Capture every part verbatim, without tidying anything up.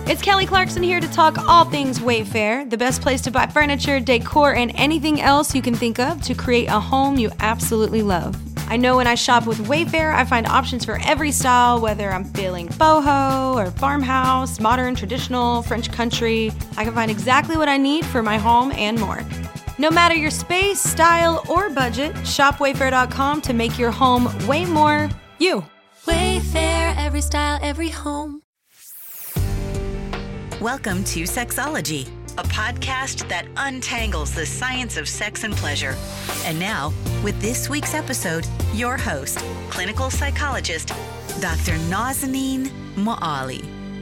It's Kelly Clarkson here to talk all things Wayfair, the best place to buy furniture, decor, and anything else you can think of to create a home you absolutely love. I know when I shop with Wayfair, I find options for every style, whether I'm feeling boho or farmhouse, modern, traditional, French country. I can find exactly what I need for my home and more. No matter your space, style, or budget, shop wayfair dot com to make your home way more you. Wayfair, every style, every home. Welcome to Sexology, a podcast that untangles the science of sex and pleasure. And now, with this week's episode, your host, clinical psychologist, Doctor Nazanin Moali.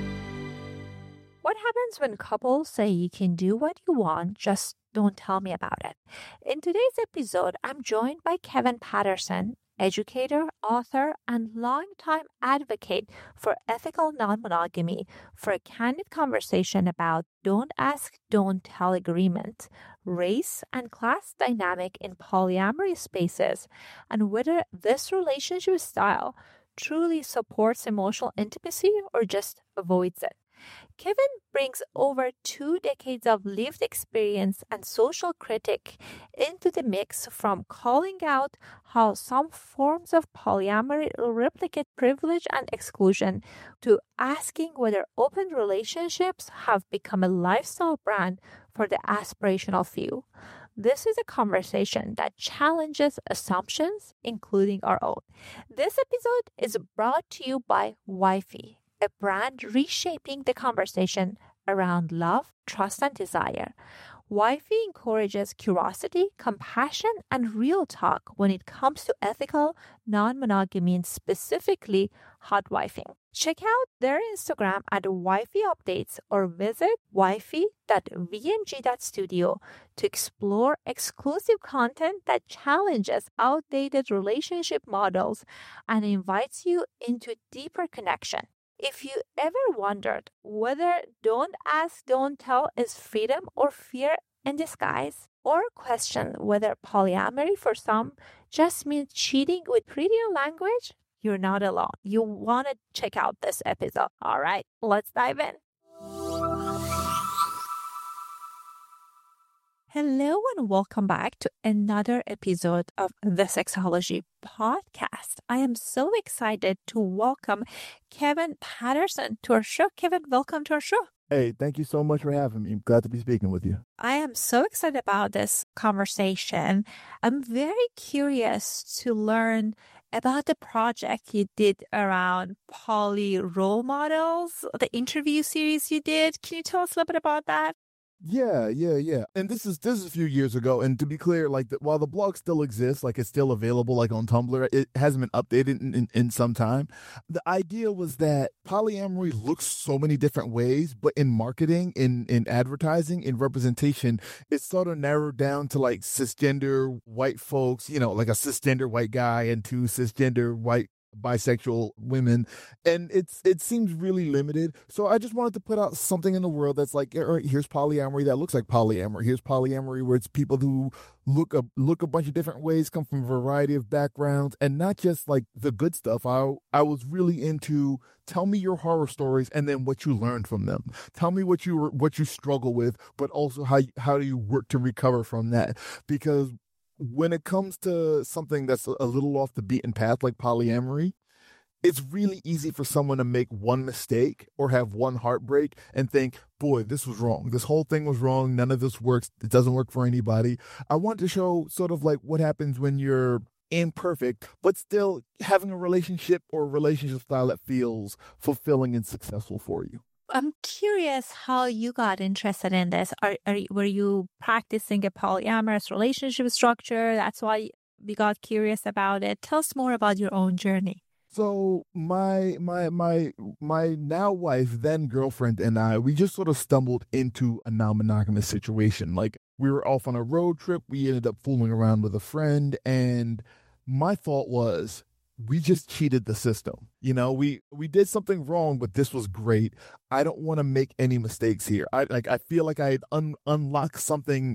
What happens when couples say you can do what you want, just don't tell me about it? In today's episode, I'm joined by Kevin Patterson, educator, author, and longtime advocate for ethical non-monogamy, for a candid conversation about don't ask, don't tell agreement, race and class dynamic in polyamory spaces, and whether this relationship style truly supports emotional intimacy or just avoids it. Kevin brings over two decades of lived experience and social critique into the mix, from calling out how some forms of polyamory replicate privilege and exclusion to asking whether open relationships have become a lifestyle brand for the aspirational few. This is a conversation that challenges assumptions, including our own. This episode is brought to you by Wifey, a brand reshaping the conversation around love, trust, and desire. Wifey encourages curiosity, compassion, and real talk when it comes to ethical non-monogamy and specifically hot wifing. Check out their Instagram at Wifey Updates or visit wifey dot v n g dot studio to explore exclusive content that challenges outdated relationship models and invites you into deeper connection. If you ever wondered whether don't ask, don't tell is freedom or fear in disguise, or question whether polyamory for some just means cheating with prettier language, you're not alone. You want to check out this episode. All right, let's dive in. Hello and welcome back to another episode of the Sexology podcast. I am so excited to welcome Kevin Patterson to our show. Kevin, welcome to our show. Hey, thank you so much for having me. I'm glad to be speaking with you. I am so excited about this conversation. I'm very curious to learn about the project you did around poly role models, the interview series you did. Can you tell us a little bit about that? Yeah, yeah, yeah. And this is this is a few years ago. And to be clear, like the, while the blog still exists, like it's still available, like on Tumblr, it hasn't been updated in, in, in some time. The idea was that polyamory looks so many different ways, but in marketing, in in advertising, in representation, it's sort of narrowed down to like cisgender white folks, you know, like a cisgender white guy and two cisgender white bisexual women, and it's it seems really limited. So I just wanted to put out something in the world that's like, all right, here's polyamory that looks like polyamory. Here's polyamory where it's people who look a look a bunch of different ways, come from a variety of backgrounds, and not just like the good stuff. I I was really into tell me your horror stories and then what you learned from them. Tell me what you what you struggle with, but also how how do you work to recover from that, because when it comes to something that's a little off the beaten path like polyamory, it's really easy for someone to make one mistake or have one heartbreak and think, boy, this was wrong. This whole thing was wrong. None of this works. It doesn't work for anybody. I want to show sort of like what happens when you're imperfect, but still having a relationship or a relationship style that feels fulfilling and successful for you. I'm curious how you got interested in this. Are, are were you practicing a polyamorous relationship structure? That's why you got curious about it. Tell us more about your own journey. So my my my my now wife, then girlfriend, and I, we just sort of stumbled into a non-monogamous situation. Like we were off on a road trip. We ended up fooling around with a friend, and my thought was, we just cheated the system. You know, we, we did something wrong, but this was great. I don't want to make any mistakes here. I like, I feel like I had un, unlocked something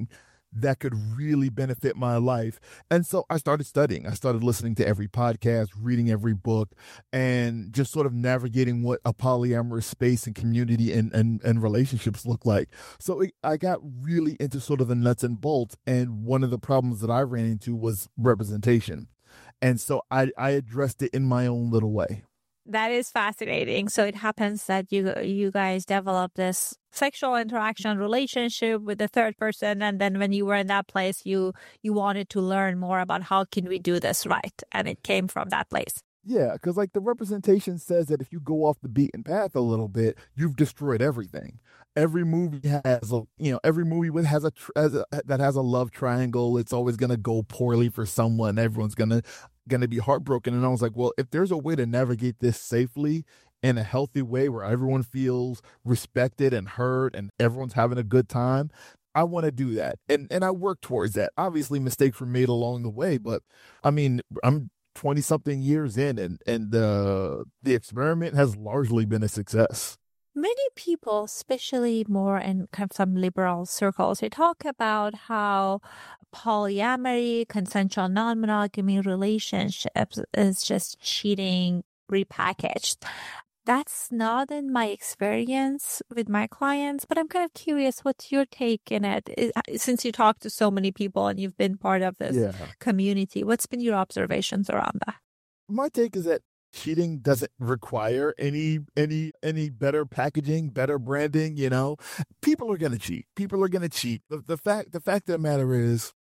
that could really benefit my life. And so I started studying. I started listening to every podcast, reading every book, and just sort of navigating what a polyamorous space and community and, and, and relationships look like. So it, I got really into sort of the nuts and bolts. And one of the problems that I ran into was representation. And so I, I addressed it in my own little way. That is fascinating. So it happens that you you guys develop this sexual interaction relationship with the third person, and then when you were in that place, you you wanted to learn more about how can we do this right, and it came from that place. Yeah, because like the representation says that if you go off the beaten path a little bit, you've destroyed everything. Every movie has a, you know, every movie with has a, has a that has a love triangle. It's always gonna go poorly for someone. Everyone's gonna gonna be heartbroken. And I was like, well, if there's a way to navigate this safely in a healthy way where everyone feels respected and heard and everyone's having a good time, I want to do that. And and I work towards that. Obviously, mistakes were made along the way, but I mean, I'm twenty something years in, and and uh, the experiment has largely been a success. Many people, especially more in kind of some liberal circles, they talk about how polyamory, consensual non-monogamy relationships is just cheating repackaged. That's not in my experience with my clients, but I'm kind of curious, what's your take in it? Since you talk to so many people and you've been part of this Yeah. community, what's been your observations around that? My take is that cheating doesn't require any any any better packaging, better branding. You know, people are gonna cheat. People are gonna cheat. The, the fact the fact of the matter is,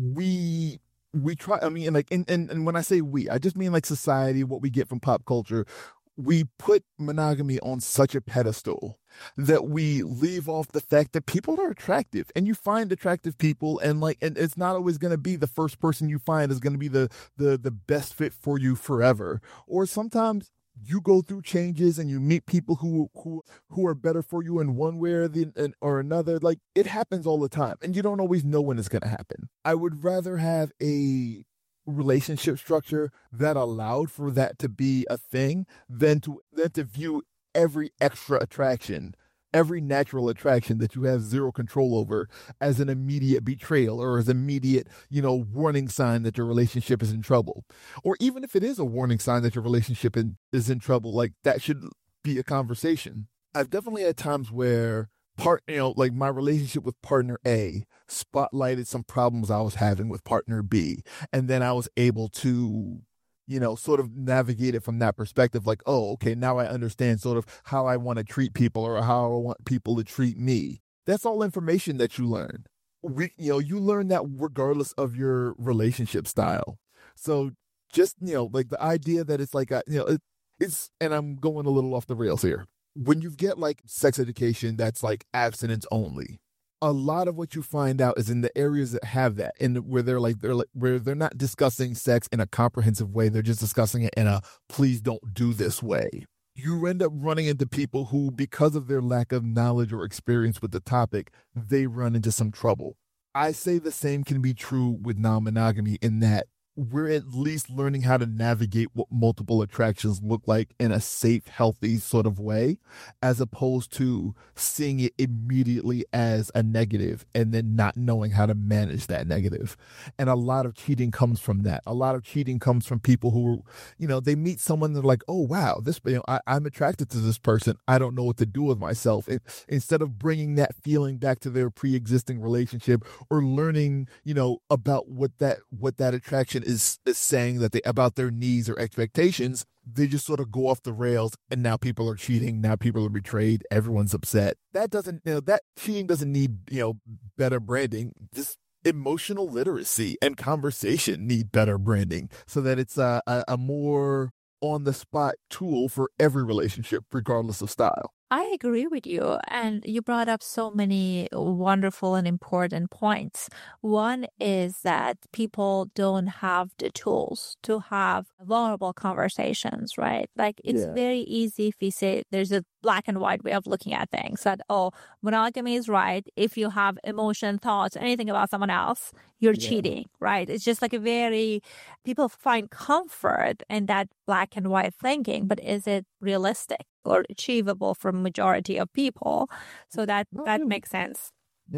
we we try. I mean, like, and, and and when I say we, I just mean like society, what we get from pop culture. We put monogamy on such a pedestal that we leave off the fact that people are attractive, and you find attractive people, and like, and it's not always going to be the first person you find is going to be the, the, the best fit for you forever. Or sometimes you go through changes and you meet people who, who, who are better for you in one way or the, or another. Like, it happens all the time, and you don't always know when it's going to happen. I would rather have a relationship structure that allowed for that to be a thing than to than to view every extra attraction, every natural attraction that you have zero control over, as an immediate betrayal or as immediate, you know, warning sign that your relationship is in trouble. Or even if it is a warning sign that your relationship in, is in trouble, like, that should be a conversation. I've definitely had times where part, you know, like my relationship with partner A spotlighted some problems I was having with partner B. And then I was able to, you know, sort of navigate it from that perspective. Like, oh, okay, now I understand sort of how I want to treat people or how I want people to treat me. That's all information that you learn. We, you know, you learn that regardless of your relationship style. So just, you know, like the idea that it's like, a, you know, it, it's, and I'm going a little off the rails here. When you get like sex education that's like abstinence only, a lot of what you find out is in the areas that have that, and where they're like they're like where they're not discussing sex in a comprehensive way, they're just discussing it in a please don't do this way. You end up running into people who, because of their lack of knowledge or experience with the topic, they run into some trouble. I say the same can be true with non-monogamy, in that we're at least learning how to navigate what multiple attractions look like in a safe, healthy sort of way, as opposed to seeing it immediately as a negative and then not knowing how to manage that negative. And a lot of cheating comes from that. A lot of cheating comes from people who, you know, they meet someone, they're like, oh, wow, this, you know, I, I'm attracted to this person. I don't know what to do with myself. It, instead of bringing that feeling back to their pre-existing relationship, or learning, you know, about what that, what that attraction is, is saying that they about their needs or expectations, they just sort of go off the rails, and now people are cheating. Now people are betrayed. Everyone's upset. That doesn't, you know, that cheating doesn't need, you know, better branding. Just emotional literacy and conversation need better branding, so that it's a, a, a more on the spot tool for every relationship, regardless of style. I agree with you. And you brought up so many wonderful and important points. One is that people don't have the tools to have vulnerable conversations, right? Like, it's Yeah. very easy if we say there's a black and white way of looking at things, that, oh, monogamy is right. If you have emotion, thoughts, anything about someone else, you're Yeah. cheating, right? It's just like a very, people find comfort in that black and white thinking, but is it realistic or achievable for majority of people? So that Not that really. makes sense. Yeah.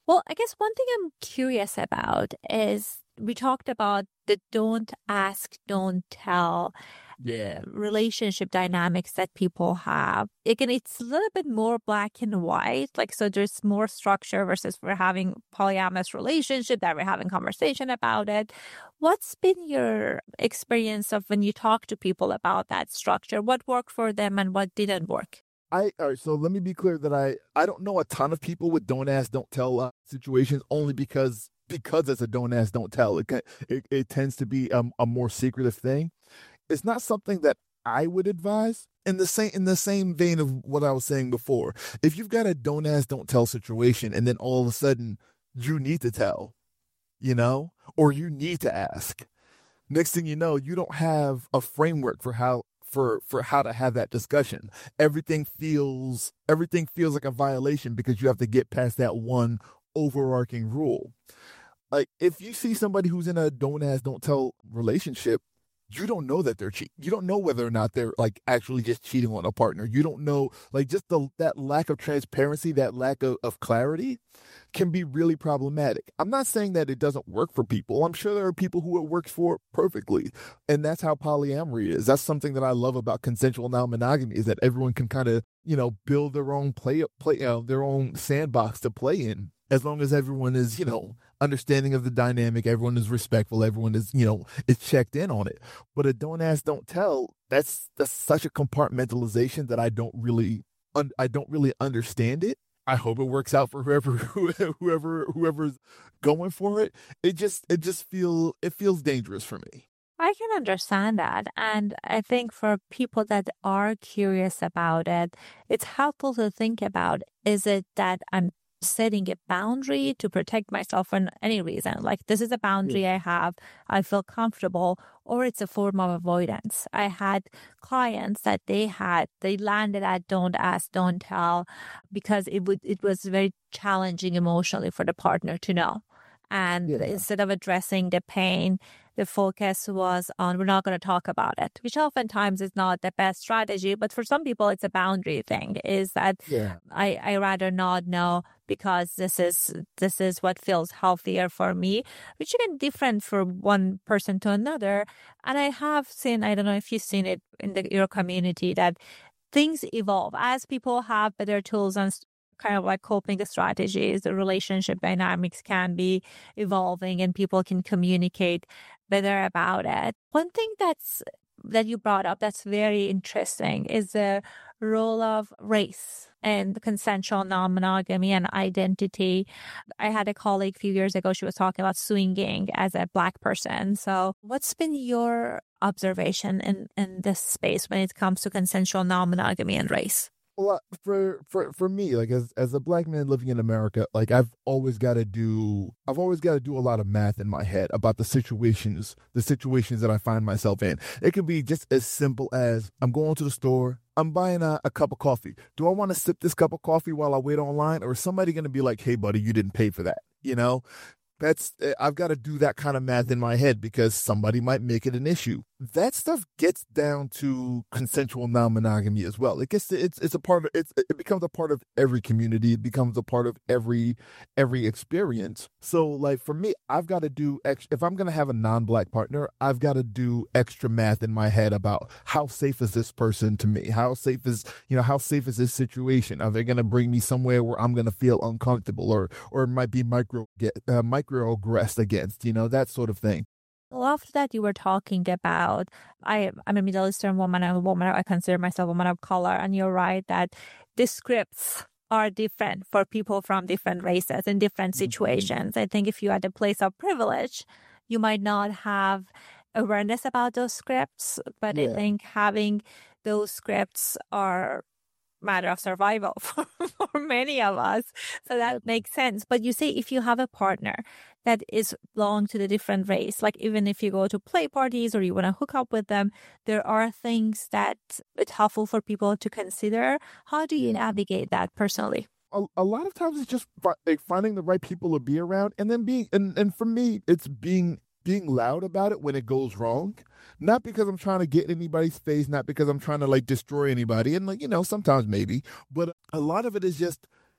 Well, I guess one thing I'm curious about is we talked about the don't ask, don't tell Yeah. relationship dynamics that people have. Again, it's a little bit more black and white. Like, so there's more structure versus we're having polyamorous relationship that we're having conversation about it. What's been your experience of when you talk to people about that structure? What worked for them and what didn't work? I all right, so let me be clear that I I don't know a ton of people with don't ask, don't tell uh, situations only because because it's a don't ask, don't tell. It ca- it, it tends to be um, a more secretive thing. It's not something that I would advise. In the same in the same vein of what I was saying before, if you've got a don't ask, don't tell situation, and then all of a sudden you need to tell, you know, or you need to ask. Next thing you know, you don't have a framework for how for for how to have that discussion. Everything feels everything feels like a violation because you have to get past that one overarching rule. Like if you see somebody who's in a don't ask, don't tell relationship, you don't know that they're cheating. You don't know whether or not they're like actually just cheating on a partner. You don't know, like just the that lack of transparency, that lack of, of clarity can be really problematic. I'm not saying that it doesn't work for people. I'm sure there are people who it works for perfectly. And that's how polyamory is. That's something that I love about consensual non-monogamy is that everyone can kind of, you know, build their own play, play uh, their own sandbox to play in. As long as everyone is, you know, understanding of the dynamic, everyone is respectful, everyone is, you know, is checked in on it. But a don't ask, don't tell, that's that's such a compartmentalization that I don't really, un- I don't really understand it. I hope it works out for whoever, whoever, whoever's going for it. It just, it just feel, it feels dangerous for me. I can understand that. And I think for people that are curious about it, it's helpful to think about, is it that I'm setting a boundary to protect myself for any reason? Like, this is a boundary yeah. I have, I feel comfortable, or it's a form of avoidance. I had clients that they had, they landed at don't ask, don't tell, because it would it was very challenging emotionally for the partner to know. And yeah. instead of addressing the pain, the focus was on, we're not going to talk about it, which oftentimes is not the best strategy. But for some people, it's a boundary thing, is that yeah. I, I rather not know because this is this is what feels healthier for me, which is different for one person to another. And I have seen, I don't know if you've seen it in the, your community, that things evolve as people have better tools and kind of like coping strategies. The relationship dynamics can be evolving and people can communicate better about it. One thing that's that you brought up that's very interesting is the role of race and consensual non-monogamy and identity. I had a colleague a few years ago, she was talking about swinging as a Black person. So what's been your observation in, in this space when it comes to consensual non-monogamy and race? Well, for, for, for me, like as, as a Black man living in America, like I've always got to do, I've always got to do a lot of math in my head about the situations, the situations that I find myself in. It could be just as simple as I'm going to the store, I'm buying a, a cup of coffee. Do I want to sip this cup of coffee while I wait online? Or is somebody going to be like, hey buddy, you didn't pay for that? You know, that's, I've got to do that kind of math in my head because somebody might make it an issue. That stuff gets down to consensual non-monogamy as well. It gets to, it's it's a part of it's it becomes a part of every community. It becomes a part of every every experience. So like for me, I've got to do ex- if I'm gonna have a non-Black partner, I've got to do extra math in my head about how safe is this person to me? How safe is you know how safe is this situation? Are they gonna bring me somewhere where I'm gonna feel uncomfortable, or or it might be micro get uh, microaggressed against? You know, that sort of thing. I love that you were talking about, I, I'm a Middle Eastern woman, I'm a woman, I consider myself a woman of color, and you're right that the scripts are different for people from different races in different situations. Mm-hmm. I think if you're at a place of privilege, you might not have awareness about those scripts, but yeah. I think having those scripts are matter of survival for, for many of us. So that makes sense. But you say if you have a partner that is belong to the different race, like even if you go to play parties or you want to hook up with them, there are things that it's helpful for people to consider. How do you navigate that personally? A, a lot of times it's just fi- like finding the right people to be around, and then being, and, and for me, it's being being loud about it when it goes wrong. Not because I'm trying to get in anybody's face, not because I'm trying to like destroy anybody. And like, you know, sometimes maybe, but a lot of it is just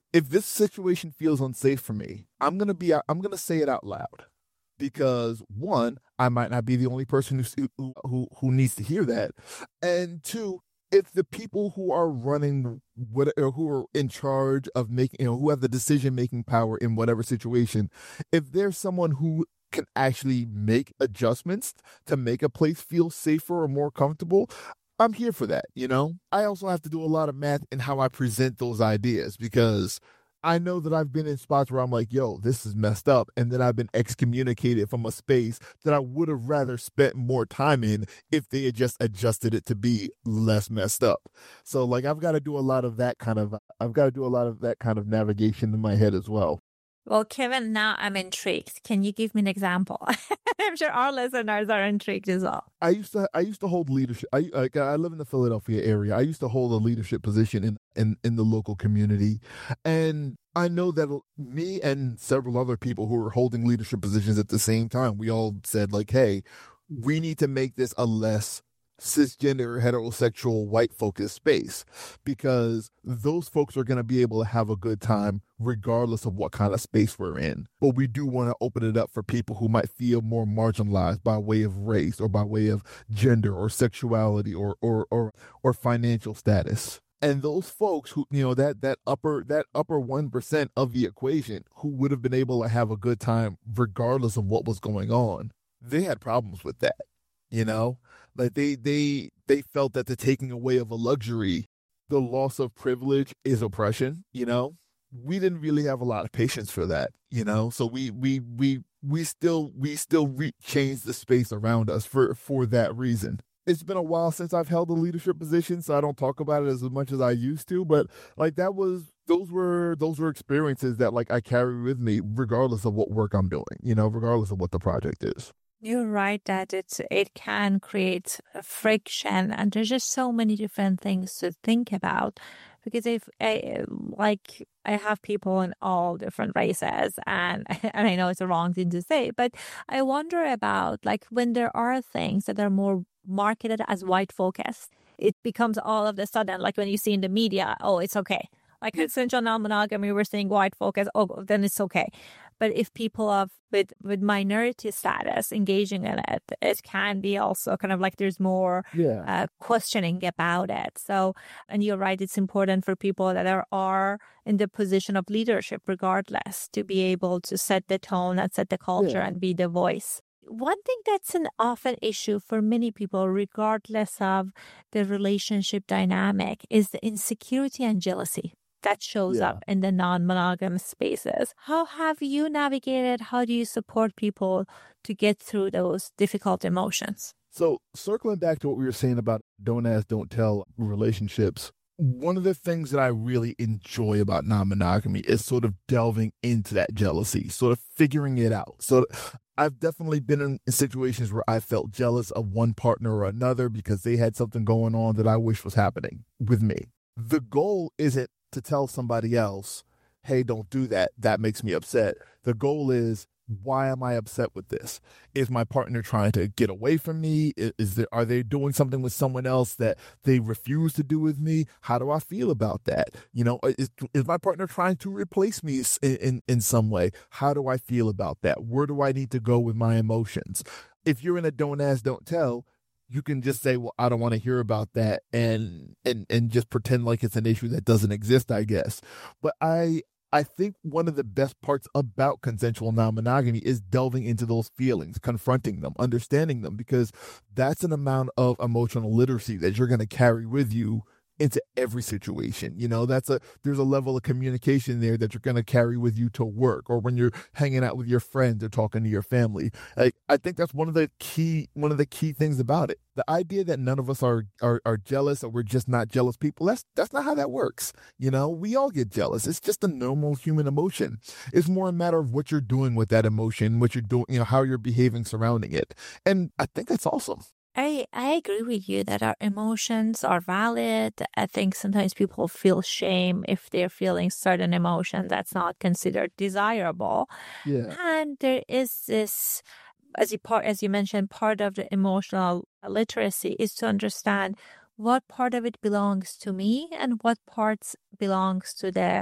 if this situation feels unsafe for me, I'm gonna be I'm gonna say it out loud, because one, I might not be the only person who who who needs to hear that, and two, if the people who are running what or who are in charge of making, you know, who have the decision making power in whatever situation, if there's someone who can actually make adjustments to make a place feel safer or more comfortable, I'm here for that, you know? I also have to do a lot of math in how I present those ideas, because I know that I've been in spots where I'm like, yo, this is messed up. And then I've been excommunicated from a space that I would have rather spent more time in if they had just adjusted it to be less messed up. So like, I've got to do a lot of that kind of, I've got to do a lot of that kind of navigation in my head as well. Well, Kevin, now I'm intrigued. Can you give me an example? I'm sure our listeners are intrigued as well. I used to I used to hold leadership. I like, I live in the Philadelphia area. I used to hold a leadership position in, in, in the local community. And I know that me and several other people who were holding leadership positions at the same time, we all said like, hey, we need to make this a less cisgender, heterosexual, white focused space, because those folks are going to be able to have a good time regardless of what kind of space we're in. But we do want to open it up for people who might feel more marginalized by way of race or by way of gender or sexuality or or or, or financial status. And those folks who, you know, that that upper that upper one percent of the equation who would have been able to have a good time regardless of what was going on, they had problems with that, you know? Like they they they felt that the taking away of a luxury, the loss of privilege, is oppression, you know? We didn't really have a lot of patience for that, you know? So we we we we still we still re- changed the space around us for for that reason. It's been a while since I've held a leadership position, so I don't talk about it as much as I used to, but like that was those were those were experiences that like I carry with me regardless of what work I'm doing, you know, regardless of what the project is. You're right that it's, it can create a friction, and there's just so many different things to think about. Because if I, like, I have people in all different races, and, and I know it's a wrong thing to say, but I wonder about like when there are things that are more marketed as white focused, it becomes all of a sudden, like when you see in the media, oh, it's okay. Like consensual non-monogamy, we're saying white focus, oh, then it's okay. But if people of with, with minority status engaging in it, it can be also kind of like there's more yeah. uh, questioning about it. So, and you're right, it's important for people that are, are in the position of leadership, regardless, to be able to set the tone and set the culture Yeah. and be the voice. One thing that's an often issue for many people, regardless of the relationship dynamic, is the insecurity and jealousy that shows Yeah. up in the non-monogamous spaces. How have you navigated? How do you support people to get through those difficult emotions? So circling back to what we were saying about don't ask, don't tell relationships, one of the things that I really enjoy about non-monogamy is sort of delving into that jealousy, sort of figuring it out. So I've definitely been in situations where I felt jealous of one partner or another because they had something going on that I wish was happening with me. The goal isn't to tell somebody else, hey, don't do that. That makes me upset. The goal is, why am I upset with this? Is my partner trying to get away from me? Is, is there, are they doing something with someone else that they refuse to do with me? How do I feel about that? You know, is, is my partner trying to replace me in, in, in some way? How do I feel about that? Where do I need to go with my emotions? If you're in a don't ask, don't tell, you can just say, well, I don't want to hear about that, and and and just pretend like it's an issue that doesn't exist, I guess. But I I think one of the best parts about consensual non-monogamy is delving into those feelings, confronting them, understanding them, because that's an amount of emotional literacy that you're going to carry with you into every situation. You know, that's a, there's a level of communication there that you're going to carry with you to work, or when you're hanging out with your friends or talking to your family. Like, I think that's one of the key, one of the key things about it. The idea that none of us are, are, are jealous, or we're just not jealous people, that's, that's not how that works. You know, we all get jealous. It's just a normal human emotion. It's more a matter of what you're doing with that emotion, what you're doing, you know, how you're behaving surrounding it. And I think that's awesome. I, I agree with you that our emotions are valid. I think sometimes people feel shame if they're feeling certain emotion that's not considered desirable. Yeah. And there is this, as you, part, as you mentioned, part of the emotional literacy is to understand what part of it belongs to me and what parts belongs to the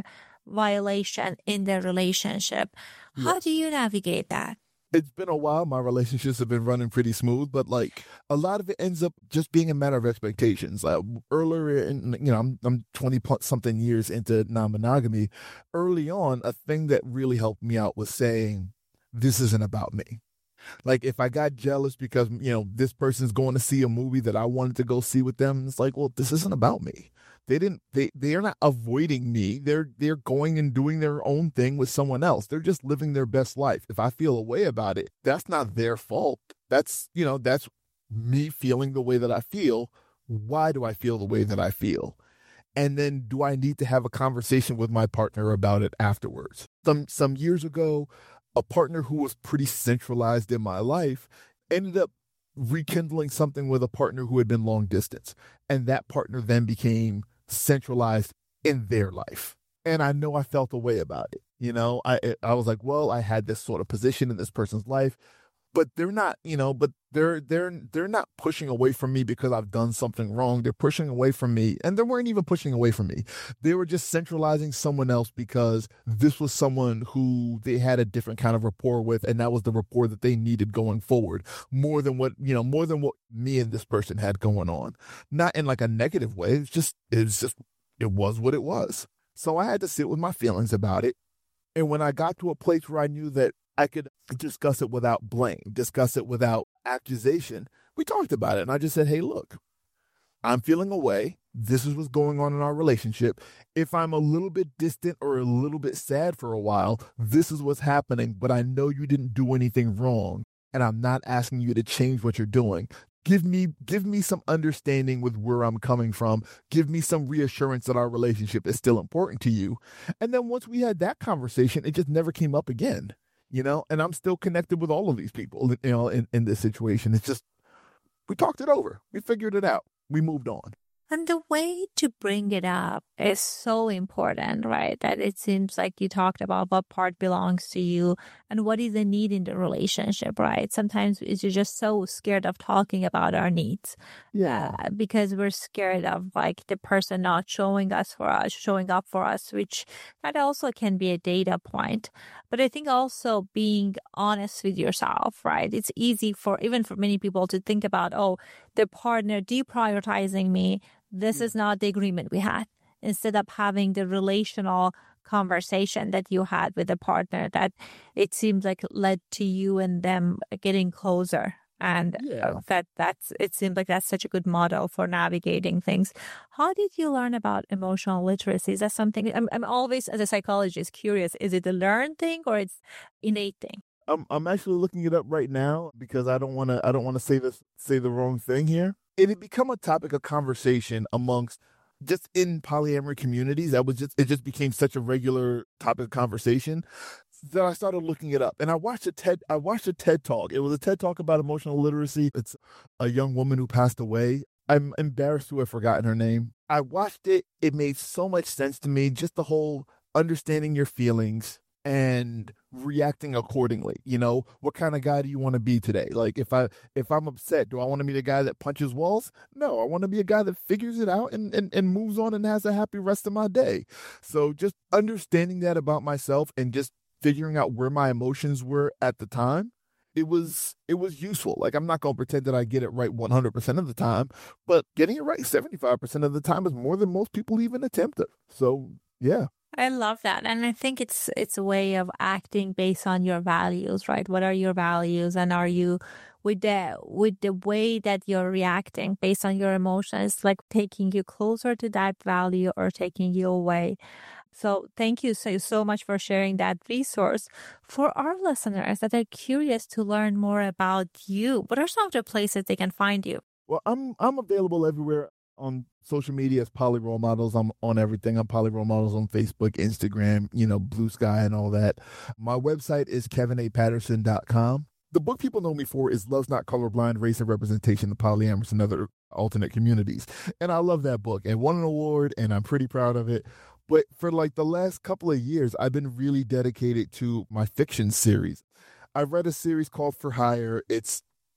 violation in their relationship. How Yes. do you navigate that? It's been a while. My relationships have been running pretty smooth, but like a lot of it ends up just being a matter of expectations. Like earlier in, you know, I'm I'm twenty something years into non-monogamy. Early on, a thing that really helped me out was saying, this isn't about me. Like if I got jealous because, you know, this person's going to see a movie that I wanted to go see with them, it's like, well, this isn't about me. They didn't, they, they are not avoiding me. They're, they're going and doing their own thing with someone else. They're just living their best life. If I feel a way about it, that's not their fault. That's, you know, that's me feeling the way that I feel. Why do I feel the way that I feel? And then do I need to have a conversation with my partner about it afterwards? Some, some years ago, a partner who was pretty centralized in my life ended up rekindling something with a partner who had been long distance. And that partner then became centralized in their life. And I know I felt a way about it. You know, I I was like, well, I had this sort of position in this person's life, but they're not, you know, but they're they're they're not pushing away from me because I've done something wrong. They're pushing away from me, and they weren't even pushing away from me. They were just centralizing someone else because this was someone who they had a different kind of rapport with, and that was the rapport that they needed going forward, more than what, you know, more than what me and this person had going on. Not in like a negative way. It's just it's just it was what it was. So I had to sit with my feelings about it. And when I got to a place where I knew that I could discuss it without blame, discuss it without accusation, we talked about it. And I just said, hey, look, I'm feeling away. This is what's going on in our relationship. If I'm a little bit distant or a little bit sad for a while, this is what's happening. But I know you didn't do anything wrong. And I'm not asking you to change what you're doing. Give me give me some understanding with where I'm coming from. Give me some reassurance that our relationship is still important to you. And then once we had that conversation, it just never came up again, you know, and I'm still connected with all of these people, you know, in, in this situation. It's just, we talked it over. We figured it out. We moved on. And the way to bring it up is so important, right? That it seems like you talked about what part belongs to you and what is the need in the relationship, right? Sometimes it's just so scared of talking about our needs. Yeah. Uh, because we're scared of like the person not showing us for us, showing up for us, which that also can be a data point. But I think also being honest with yourself, right? It's easy for, even for many people to think about, oh, the partner deprioritizing me. This is not the agreement we had. Instead of having the relational conversation that you had with a partner that it seems like led to you and them getting closer. And Yeah. that that's it seems like that's such a good model for navigating things. How did you learn about emotional literacy? Is that something I'm, I'm always, as a psychologist, curious, is it a learned thing or it's innate thing? I'm I'm actually looking it up right now because I don't want to I don't want to say this say the wrong thing here. It had become a topic of conversation amongst just in polyamory communities. That was just it just became such a regular topic of conversation that I started looking it up. And I watched a TED I watched a TED Talk. It was a TED Talk about emotional literacy. It's a young woman who passed away. I'm embarrassed to have forgotten her name. I watched it. It made so much sense to me. Just the whole understanding your feelings and reacting accordingly. You know, what kind of guy do you want to be today? Like if I if I'm upset, do I want to be the guy that punches walls? No, I want to be a guy that figures it out and, and, and moves on and has a happy rest of my day. So just understanding that about myself and just figuring out where my emotions were at the time, it was it was useful. Like I'm not going to pretend that I get it right one hundred percent of the time, but getting it right seventy-five percent of the time is more than most people even attempt it. So, yeah. I love that. And I think it's it's a way of acting based on your values, right? What are your values? And are you with the with the way that you're reacting based on your emotions, like taking you closer to that value or taking you away? So thank you so, so much for sharing that resource. For our listeners that are curious to learn more about you, what are some of the places they can find you? Well, I'm I'm available everywhere on social media as Poly Role Models. I'm on everything. I'm Poly Role Models on Facebook, Instagram, you know, Blue Sky and all that. My website is kevin a patterson dot com. The book people know me for is Love's Not Colorblind, Race and Representation of Polyamorous and Other Alternate Communities. And I love that book. It won an award, and I'm pretty proud of it. But for like the last couple of years, I've been really dedicated to my fiction series. I read a series called For Hire. It's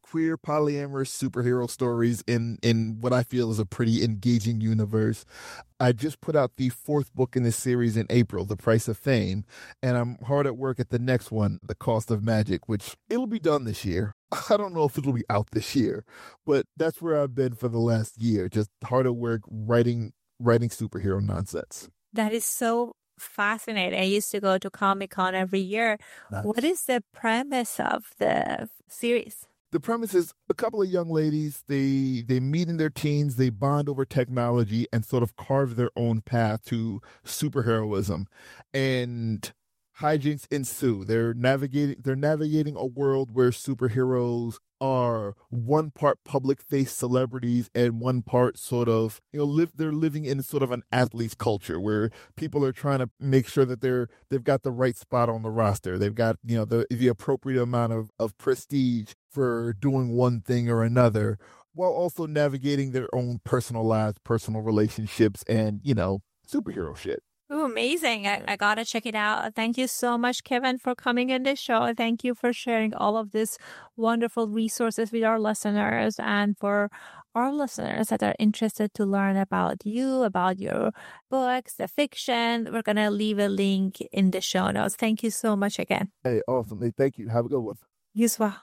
queer polyamorous superhero stories in, in what I feel is a pretty engaging universe. I just put out the fourth book in this series in April, The Price of Fame, and I'm hard at work at the next one, The Cost of Magic, which it'll be done this year. I don't know if it'll be out this year, but that's where I've been for the last year, just hard at work writing writing superhero nonsense. That is so fascinating. I used to go to Comic-Con every year. Nice. What is the premise of the series? The premise is a couple of young ladies, they they meet in their teens, they bond over technology and sort of carve their own path to superheroism. And hijinks ensue. They're navigating they're navigating a world where superheroes are one part public face celebrities and one part sort of, you know, live they're living in sort of an athlete's culture where people are trying to make sure that they're they've got the right spot on the roster. They've got, you know, the the appropriate amount of, of prestige for doing one thing or another, while also navigating their own personal lives, personal relationships, and, you know, superhero shit. Oh, amazing. I, I got to check it out. Thank you so much, Kevin, for coming in this show. Thank you for sharing all of these wonderful resources with our listeners, and for our listeners that are interested to learn about you, about your books, the fiction. We're going to leave a link in the show notes. Thank you so much again. Hey, awesome. Hey, thank you. Have a good one. You as well.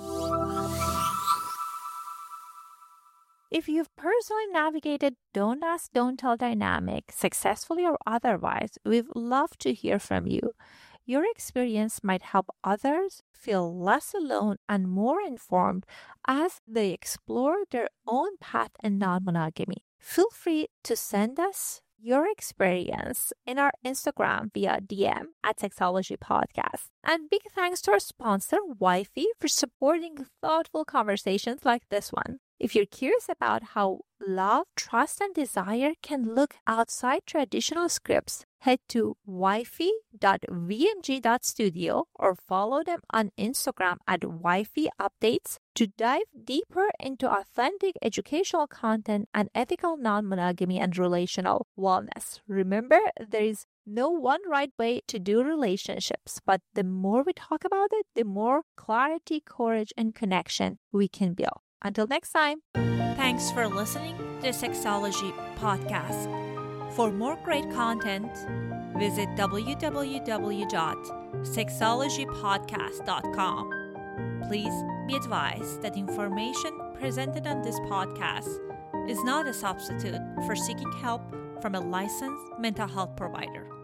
If you've personally navigated Don't Ask, Don't Tell dynamic, successfully or otherwise, we'd love to hear from you. Your experience might help others feel less alone and more informed as they explore their own path in non-monogamy. Feel free to send us your experience in our Instagram via D M at Sexology Podcast. And big thanks to our sponsor, Wifey, for supporting thoughtful conversations like this one. If you're curious about how love, trust, and desire can look outside traditional scripts, head to wifey dot v m g dot studio or follow them on Instagram at wifey updates to dive deeper into authentic educational content and ethical non-monogamy and relational wellness. Remember, there is no one right way to do relationships, but the more we talk about it, the more clarity, courage, and connection we can build. Until next time. Thanks for listening to Sexology Podcast. For more great content, visit w w w dot sexology podcast dot com. Please be advised that information presented on this podcast is not a substitute for seeking help from a licensed mental health provider.